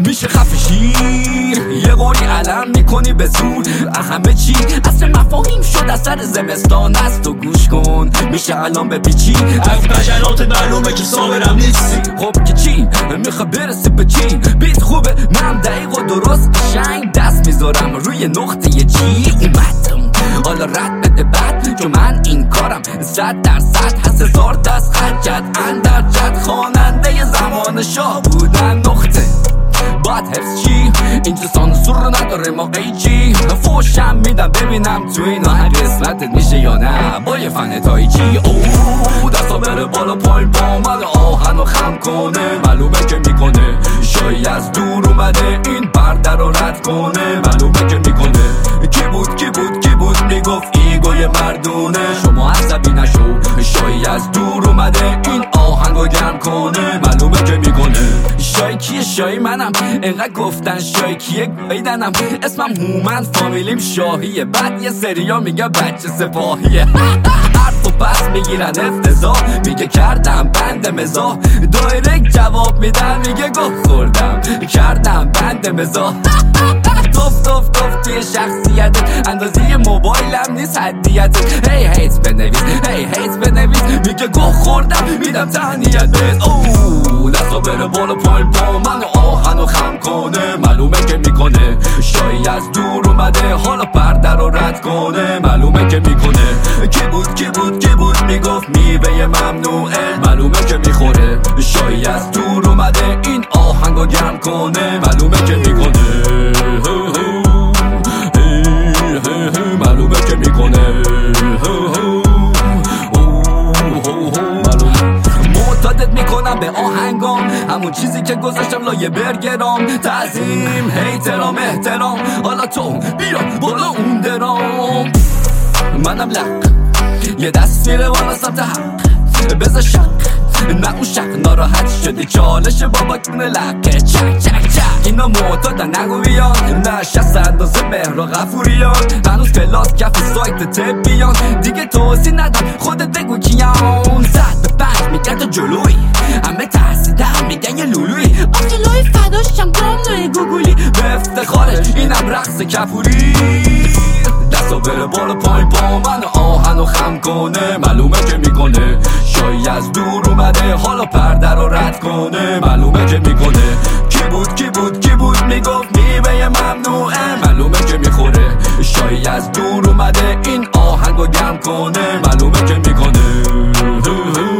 میشه خفه شیر یه قوری علم میکنی به زور همه چی اصل مفاهیم شد اثر زمستان است و گوش کن میشه الان به پیچی از بشرات معلومه که صابرم نیستی. خب که چی میخوای برسی به چی بیت خوبه من دقیق و درست قشنگ دست میذارم روی نقطه چی اومدم حالا رد بده بد چون من این کارم 100% هست 1000 دست خجت اندر جد خواننده زمان شاه بودن نقطه باید حفظ چی اینجا سانسور نداره ما قیچی فوشم میدم ببینم تو این آهنگ قسمتت میشه یا نه با یه فن تایچی اوه دستا بره بالا پایین با من آهن و خم کنه معلومه که میکنه شایی از دور اومده این پرده رو رد کنه معلومه که میکنه کی بود میگفت ایگوی مردونه شما عصبی نشو شایی از دور اومده این آهنگو گرم کنه معلومه که میکنه شایی کیه شایی منم اینقدر گفتن شایی کیه گایدنم اسمم هومن فامیلیم شاهیه بعد یه سریا میگه بچه سپاهیه حرف و پس میگیرن افتضاح میگه کردم بند مزاح دایرکت جواب میدم میگه گفت خوردم کردم بند مزاح توف توی شخصیتت اندازه موبایلم نیست هدیتت هی هیت بنویس میگه گوه خوردم میدم تهنیتت اوه دستا بره بالا پایین با من و آهن و خم کنه معلومه که میکنه شایی از دور اومده حالا پرده رو رد کنه معلومه که میکنه کی بود میگفت میوه ممنوعه معلومه که میخوره شایی از دور اومده این آهنگو گرم کنه معلومه که میکنه معلومه که میکنه معتادت میکنم به آهنگام همون چیزی که گذاشتم لایه برگرام تعظیم احترام حالا تو بیا بالا اون درام منم لق یه دست میره والا سمت حق بذار شق نه اون شق ناراحت شدی چالش بابا کنه لکه چک اینا معتادن نگو بیان نشست اندازه مهر و غفوریان هنوز کلاس کف سایت تبیان دیگه توضیح ندم خودت بگو کیان زد به بند میگن تو جلوی همه تحصیدم میگن یه لولوی آخه لای فداشم گام گوگولی به افتخارش اینم رقص کفوری دستا بره بالا پایین با من آهن و خم کنه معلومه که میکنه شایی از دور اومده حالا پرده رو رد کنه معلومه که میکنه کی بود میگفت میوه ممنوعه معلومه که میخوره شایی از دور اومده این آهنگو گرم کنه معلومه که میکنه